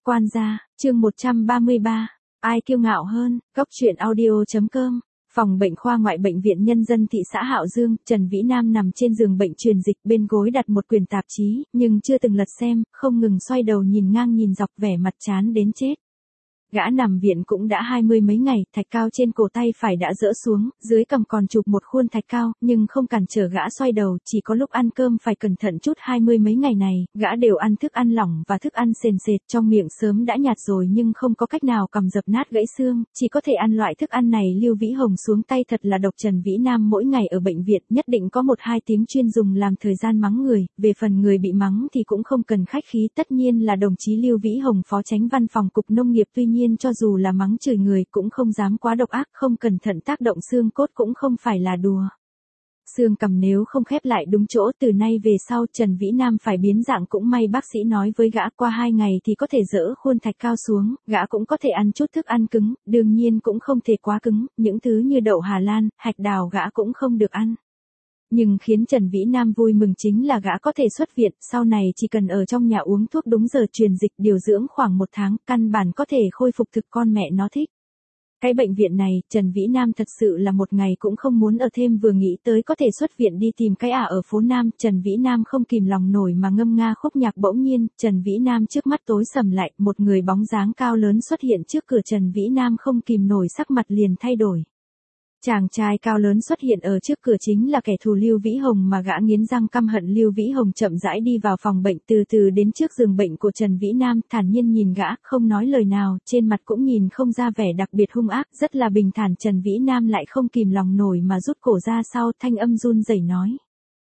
Quan gia, chương 133. Ai kiêu ngạo hơn, góc truyện audio.com. Phòng bệnh khoa ngoại bệnh viện Nhân dân thị xã Hạo Dương, Trần Vĩ Nam nằm trên giường bệnh truyền dịch, bên gối đặt một quyển tạp chí, nhưng chưa từng lật xem, không ngừng xoay đầu nhìn ngang nhìn dọc, vẻ mặt chán đến chết. Gã nằm viện cũng đã 20 mấy ngày, thạch cao trên cổ tay phải đã dỡ xuống, dưới cằm còn chụp một khuôn thạch cao, nhưng không cản trở gã xoay đầu, chỉ có lúc ăn cơm phải cẩn thận chút. 20 mấy ngày này, gã đều ăn thức ăn lỏng và thức ăn sền sệt, trong miệng sớm đã nhạt rồi nhưng không có cách nào cầm dập nát gãy xương, chỉ có thể ăn loại thức ăn này. Lưu Vĩ Hồng xuống tay thật là độc. Trần Vĩ Nam mỗi ngày ở bệnh viện nhất định có 1-2 tiếng chuyên dùng làm thời gian mắng người, về phần người bị mắng thì cũng không cần khách khí, tất nhiên là đồng chí Lưu Vĩ Hồng, phó chánh văn phòng cục nông nghiệp. Tuy nhiên cho dù là mắng chửi người cũng không dám quá độc ác, không cẩn thận tác động xương cốt cũng không phải là đùa. Xương cằm nếu không khép lại đúng chỗ, từ nay về sau Trần Vĩ Nam phải biến dạng. Cũng may bác sĩ nói với gã qua 2 ngày thì có thể dỡ khuôn thạch cao xuống, gã cũng có thể ăn chút thức ăn cứng, đương nhiên cũng không thể quá cứng, những thứ như đậu Hà Lan, hạch đào gã cũng không được ăn. Nhưng khiến Trần Vĩ Nam vui mừng chính là gã có thể xuất viện, sau này chỉ cần ở trong nhà uống thuốc đúng giờ, truyền dịch, điều dưỡng khoảng 1 tháng, căn bản có thể khôi phục thực con mẹ nó thích. Cái bệnh viện này, Trần Vĩ Nam thật sự là một ngày cũng không muốn ở thêm, vừa nghĩ tới có thể xuất viện đi tìm cái ở phố Nam, Trần Vĩ Nam không kìm lòng nổi mà ngâm nga khúc nhạc. Bỗng nhiên, Trần Vĩ Nam trước mắt tối sầm lại, một người bóng dáng cao lớn xuất hiện trước cửa. Trần Vĩ Nam không kìm nổi sắc mặt liền thay đổi. Chàng trai cao lớn xuất hiện ở trước cửa chính là kẻ thù Lưu Vĩ Hồng mà gã nghiến răng căm hận. Lưu Vĩ Hồng chậm rãi đi vào phòng bệnh, từ từ đến trước giường bệnh của Trần Vĩ Nam, thản nhiên nhìn gã, không nói lời nào, trên mặt cũng nhìn không ra vẻ đặc biệt hung ác, rất là bình thản. Trần Vĩ Nam lại không kìm lòng nổi mà rút cổ ra sau, thanh âm run rẩy nói: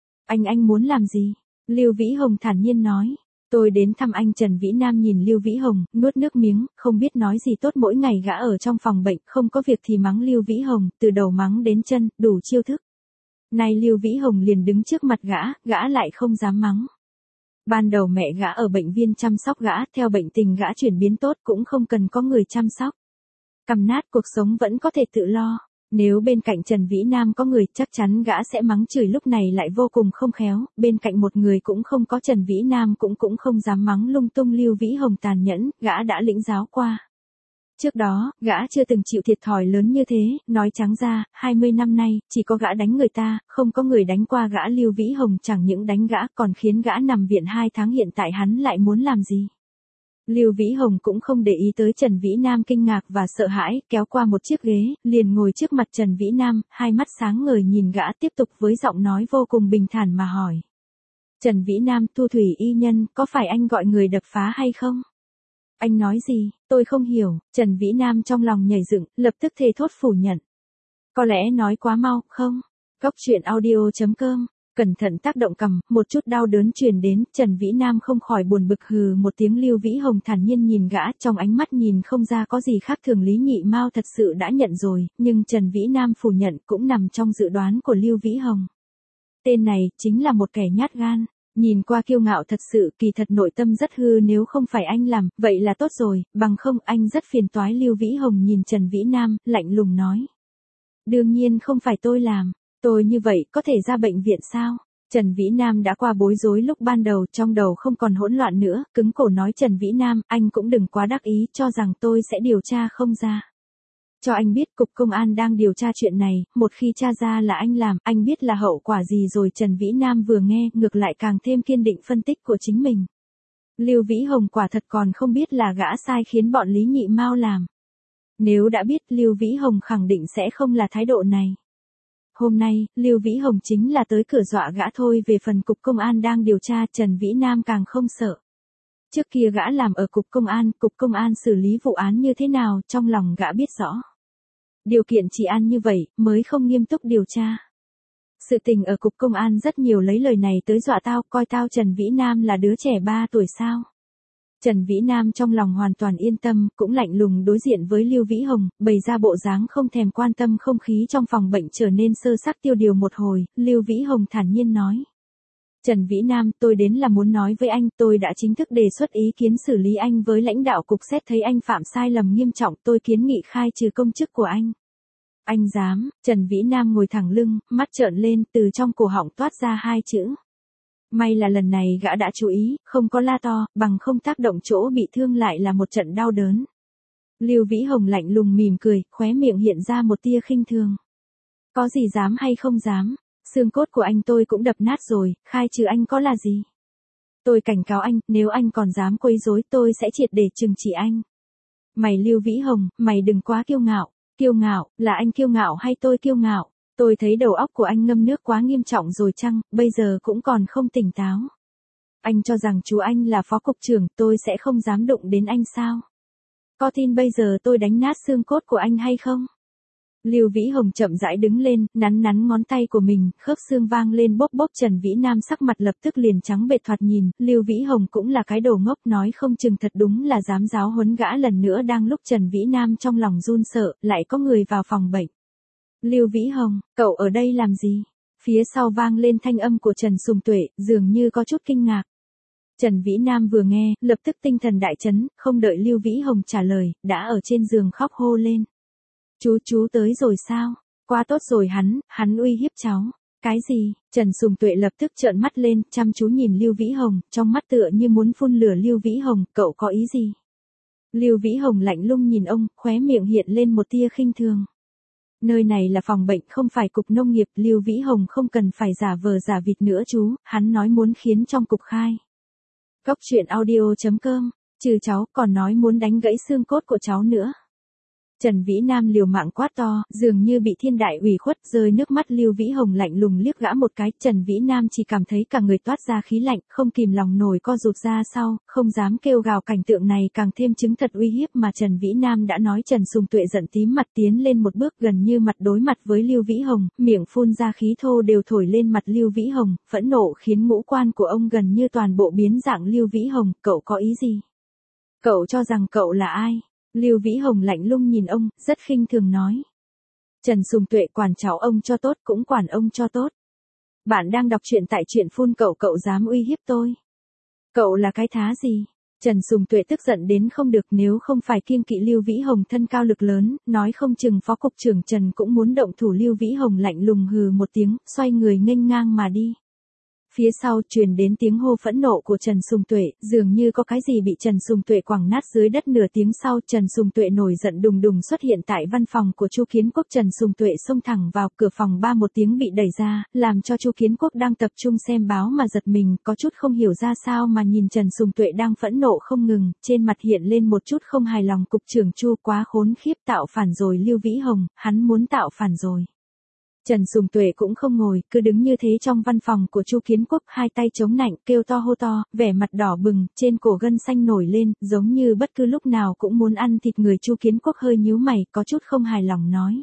Anh muốn làm gì? Lưu Vĩ Hồng thản nhiên nói: Tôi đến thăm anh. Trần Vĩ Nam nhìn Lưu Vĩ Hồng, nuốt nước miếng, không biết nói gì tốt. Mỗi ngày gã ở trong phòng bệnh, không có việc thì mắng Lưu Vĩ Hồng, từ đầu mắng đến chân, đủ chiêu thức. Nay Lưu Vĩ Hồng liền đứng trước mặt gã lại không dám mắng. Ban đầu mẹ gã ở bệnh viện chăm sóc gã, theo bệnh tình gã chuyển biến tốt cũng không cần có người chăm sóc. Cằm nát, cuộc sống vẫn có thể tự lo. Nếu bên cạnh Trần Vĩ Nam có người, chắc chắn gã sẽ mắng chửi, lúc này lại vô cùng không khéo, bên cạnh một người cũng không có, Trần Vĩ Nam cũng không dám mắng lung tung. Lưu Vĩ Hồng tàn nhẫn, gã đã lĩnh giáo qua. Trước đó, gã chưa từng chịu thiệt thòi lớn như thế, nói trắng ra, 20 năm nay, chỉ có gã đánh người ta, không có người đánh qua gã. Lưu Vĩ Hồng chẳng những đánh gã còn khiến gã nằm viện 2 tháng, hiện tại hắn lại muốn làm gì? Lưu Vĩ Hồng cũng không để ý tới Trần Vĩ Nam kinh ngạc và sợ hãi, kéo qua một chiếc ghế, liền ngồi trước mặt Trần Vĩ Nam, hai mắt sáng ngời nhìn gã, tiếp tục với giọng nói vô cùng bình thản mà hỏi. Trần Vĩ Nam: Thu Thủy y nhân, có phải anh gọi người đập phá hay không? Anh nói gì? Tôi không hiểu. Trần Vĩ Nam trong lòng nhảy dựng, lập tức thề thốt phủ nhận. Có lẽ nói quá mau, không? Góc truyện audio.com. Cẩn thận tác động cằm, một chút đau đớn truyền đến, Trần Vĩ Nam không khỏi buồn bực, hừ một tiếng. Lưu Vĩ Hồng thản nhiên nhìn gã, trong ánh mắt nhìn không ra có gì khác thường. Lý Nhị Mao thật sự đã nhận rồi, nhưng Trần Vĩ Nam phủ nhận cũng nằm trong dự đoán của Lưu Vĩ Hồng. Tên này chính là một kẻ nhát gan, nhìn qua kiêu ngạo thật sự, kỳ thật nội tâm rất hư. Nếu không phải anh làm, vậy là tốt rồi, bằng không anh rất phiền toái. Lưu Vĩ Hồng nhìn Trần Vĩ Nam, lạnh lùng nói. Đương nhiên không phải tôi làm. Tôi như vậy có thể ra bệnh viện sao? Trần Vĩ Nam đã qua bối rối lúc ban đầu, trong đầu không còn hỗn loạn nữa, cứng cổ nói. Trần Vĩ Nam, anh cũng đừng quá đắc ý, cho rằng tôi sẽ điều tra không ra. Cho anh biết, cục công an đang điều tra chuyện này, một khi tra ra là anh làm, anh biết là hậu quả gì rồi. Trần Vĩ Nam vừa nghe, ngược lại càng thêm kiên định phân tích của chính mình. Lưu Vĩ Hồng quả thật còn không biết là gã sai khiến bọn Lý Nhị Mao làm. Nếu đã biết, Lưu Vĩ Hồng khẳng định sẽ không là thái độ này. Hôm nay, Lưu Vĩ Hồng chính là tới cửa dọa gã thôi. Về phần cục công an đang điều tra, Trần Vĩ Nam càng không sợ. Trước kia gã làm ở cục công an xử lý vụ án như thế nào, trong lòng gã biết rõ. Điều kiện chỉ ăn như vậy, mới không nghiêm túc điều tra. Sự tình ở cục công an rất nhiều, lấy lời này tới dọa tao, coi tao Trần Vĩ Nam là đứa trẻ 3 tuổi sao? Trần Vĩ Nam trong lòng hoàn toàn yên tâm, cũng lạnh lùng đối diện với Lưu Vĩ Hồng, bày ra bộ dáng không thèm quan tâm. Không khí trong phòng bệnh trở nên sơ sắc tiêu điều một hồi, Lưu Vĩ Hồng thản nhiên nói. Trần Vĩ Nam, tôi đến là muốn nói với anh, tôi đã chính thức đề xuất ý kiến xử lý anh với lãnh đạo cục, xét thấy anh phạm sai lầm nghiêm trọng, tôi kiến nghị khai trừ công chức của anh. Anh dám? Trần Vĩ Nam ngồi thẳng lưng, mắt trợn lên, từ trong cổ họng toát ra 2 chữ. May là lần này gã đã chú ý, không có la to, bằng không tác động chỗ bị thương lại là một trận đau đớn. Lưu Vĩ Hồng lạnh lùng mỉm cười, khóe miệng hiện ra một tia khinh thường. Có gì dám hay không dám, xương cốt của anh tôi cũng đập nát rồi, khai trừ anh có là gì? Tôi cảnh cáo anh, nếu anh còn dám quấy rối tôi sẽ triệt để trừng trị anh. Mày Lưu Vĩ Hồng, mày đừng quá kiêu ngạo. Kiêu ngạo, là anh kiêu ngạo hay tôi kiêu ngạo? Tôi thấy đầu óc của anh ngâm nước quá nghiêm trọng rồi chăng, bây giờ cũng còn không tỉnh táo. Anh cho rằng chú anh là phó cục trưởng, tôi sẽ không dám đụng đến anh sao? Có tin bây giờ tôi đánh nát xương cốt của anh hay không? Lưu Vĩ Hồng chậm rãi đứng lên, nắn nắn ngón tay của mình, khớp xương vang lên bốp bốp. Trần Vĩ Nam sắc mặt lập tức liền trắng bệch thoạt nhìn, Lưu Vĩ Hồng cũng là cái đồ ngốc, nói không chừng thật đúng là dám giáo huấn gã lần nữa. Đang lúc Trần Vĩ Nam trong lòng run sợ, lại có người vào phòng bệnh. Lưu Vĩ Hồng, cậu ở đây làm gì? Phía sau vang lên thanh âm của Trần Sùng Tuệ, dường như có chút kinh ngạc. Trần Vĩ Nam vừa nghe, lập tức tinh thần đại chấn, không đợi Lưu Vĩ Hồng trả lời, đã ở trên giường khóc hô lên. Chú tới rồi sao? Quá tốt rồi hắn uy hiếp cháu. Cái gì? Trần Sùng Tuệ lập tức trợn mắt lên, chăm chú nhìn Lưu Vĩ Hồng, trong mắt tựa như muốn phun lửa. Lưu Vĩ Hồng, cậu có ý gì? Lưu Vĩ Hồng lạnh lùng nhìn ông, khóe miệng hiện lên một tia khinh thường. Nơi này là phòng bệnh không phải cục nông nghiệp, Lưu Vĩ Hồng không cần phải giả vờ giả vịt nữa chú, hắn nói muốn khiến trong cục khai. Cốc truyện audio.com, trừ cháu còn nói muốn đánh gãy xương cốt của cháu nữa. Trần Vĩ Nam liều mạng quát to, dường như bị thiên đại ủy khuất, rơi nước mắt. Lưu Vĩ Hồng lạnh lùng liếc gã một cái, Trần Vĩ Nam chỉ cảm thấy cả người toát ra khí lạnh, không kìm lòng nổi co rụt ra sau, không dám kêu gào. Cảnh tượng này càng thêm chứng thật uy hiếp mà Trần Vĩ Nam đã nói. Trần Sùng Tuệ giận tím mặt tiến lên một bước, gần như mặt đối mặt với Lưu Vĩ Hồng, miệng phun ra khí thô đều thổi lên mặt Lưu Vĩ Hồng, phẫn nộ khiến ngũ quan của ông gần như toàn bộ biến dạng. Lưu Vĩ Hồng, cậu có ý gì? Cậu cho rằng cậu là ai? Lưu Vĩ Hồng lạnh lùng nhìn ông, rất khinh thường nói. Trần Sùng Tuệ, quản cháu ông cho tốt cũng quản ông cho tốt. Bạn đang đọc truyện tại truyện phun cậu dám uy hiếp tôi. Cậu là cái thá gì? Trần Sùng Tuệ tức giận đến không được, nếu không phải kiêng kỵ Lưu Vĩ Hồng thân cao lực lớn, nói không chừng phó cục trưởng Trần cũng muốn động thủ. Lưu Vĩ Hồng lạnh lùng hừ một tiếng, xoay người nghênh ngang mà đi. Phía sau truyền đến tiếng hô phẫn nộ của Trần Sùng Tuệ, dường như có cái gì bị Trần Sùng Tuệ quẳng nát dưới đất. Nửa tiếng sau, Trần Sùng Tuệ nổi giận đùng đùng xuất hiện tại văn phòng của Chu Kiến Quốc. Trần Sùng Tuệ xông thẳng vào cửa phòng, ba một tiếng bị đẩy ra, làm cho Chu Kiến Quốc đang tập trung xem báo mà giật mình, có chút không hiểu ra sao mà nhìn Trần Sùng Tuệ đang phẫn nộ không ngừng, trên mặt hiện lên một chút không hài lòng. Cục trưởng Chu quá khốn khiếp, tạo phản rồi Lưu Vĩ Hồng, hắn muốn tạo phản rồi. Trần Sùng Tuệ cũng không ngồi, cứ đứng như thế trong văn phòng của Chu Kiến Quốc, hai tay chống nạnh, kêu to hô to, vẻ mặt đỏ bừng, trên cổ gân xanh nổi lên, giống như bất cứ lúc nào cũng muốn ăn thịt người. Chu Kiến Quốc hơi nhíu mày, có chút không hài lòng nói.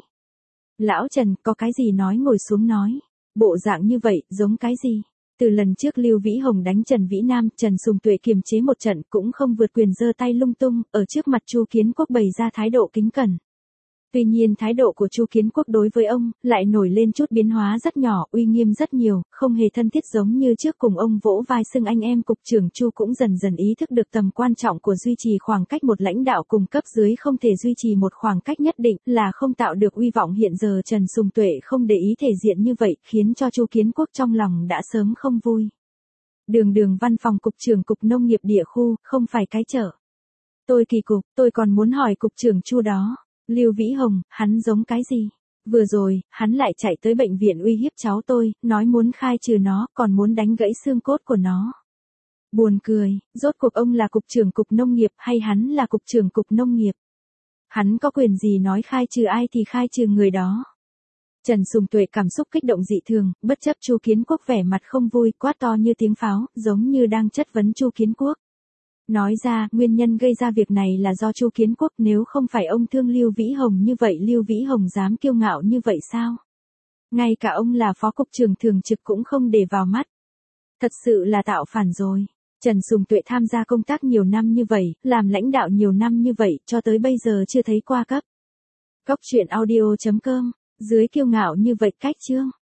Lão Trần, có cái gì nói ngồi xuống nói. Bộ dạng như vậy, giống cái gì? Từ lần trước Lưu Vĩ Hồng đánh Trần Vĩ Nam, Trần Sùng Tuệ kiềm chế một trận cũng không vượt quyền giơ tay lung tung, ở trước mặt Chu Kiến Quốc bày ra thái độ kính cẩn. Tuy nhiên thái độ của Chu Kiến Quốc đối với ông lại nổi lên chút biến hóa rất nhỏ, uy nghiêm rất nhiều, không hề thân thiết giống như trước, cùng ông vỗ vai xưng anh em. Cục trưởng Chu cũng dần dần ý thức được tầm quan trọng của duy trì khoảng cách. Một lãnh đạo cùng cấp dưới không thể duy trì một khoảng cách nhất định là không tạo được uy vọng. Hiện giờ Trần Sùng Tuệ không để ý thể diện như vậy, khiến cho Chu Kiến Quốc trong lòng đã sớm không vui. Đường văn phòng cục trưởng cục nông nghiệp địa khu, không phải cái chợ. Tôi kỳ cục, tôi còn muốn hỏi cục trưởng Chu đó. Lưu Vĩ Hồng, hắn giống cái gì? Vừa rồi, hắn lại chạy tới bệnh viện uy hiếp cháu tôi, nói muốn khai trừ nó, còn muốn đánh gãy xương cốt của nó. Buồn cười, rốt cuộc ông là cục trưởng cục nông nghiệp hay hắn là cục trưởng cục nông nghiệp? Hắn có quyền gì nói khai trừ ai thì khai trừ người đó? Trần Sùng Tuệ cảm xúc kích động dị thường, bất chấp Chu Kiến Quốc vẻ mặt không vui, quát to như tiếng pháo, giống như đang chất vấn Chu Kiến Quốc. Nói ra, nguyên nhân gây ra việc này là do Chu Kiến Quốc, nếu không phải ông thương Lưu Vĩ Hồng như vậy, Lưu Vĩ Hồng dám kiêu ngạo như vậy sao? Ngay cả ông là phó cục trưởng thường trực cũng không để vào mắt. Thật sự là tạo phản rồi. Trần Sùng Tuệ tham gia công tác nhiều năm như vậy, làm lãnh đạo nhiều năm như vậy, cho tới bây giờ chưa thấy qua cấp. Cốc truyện audio.com, dưới kiêu ngạo như vậy cách chương.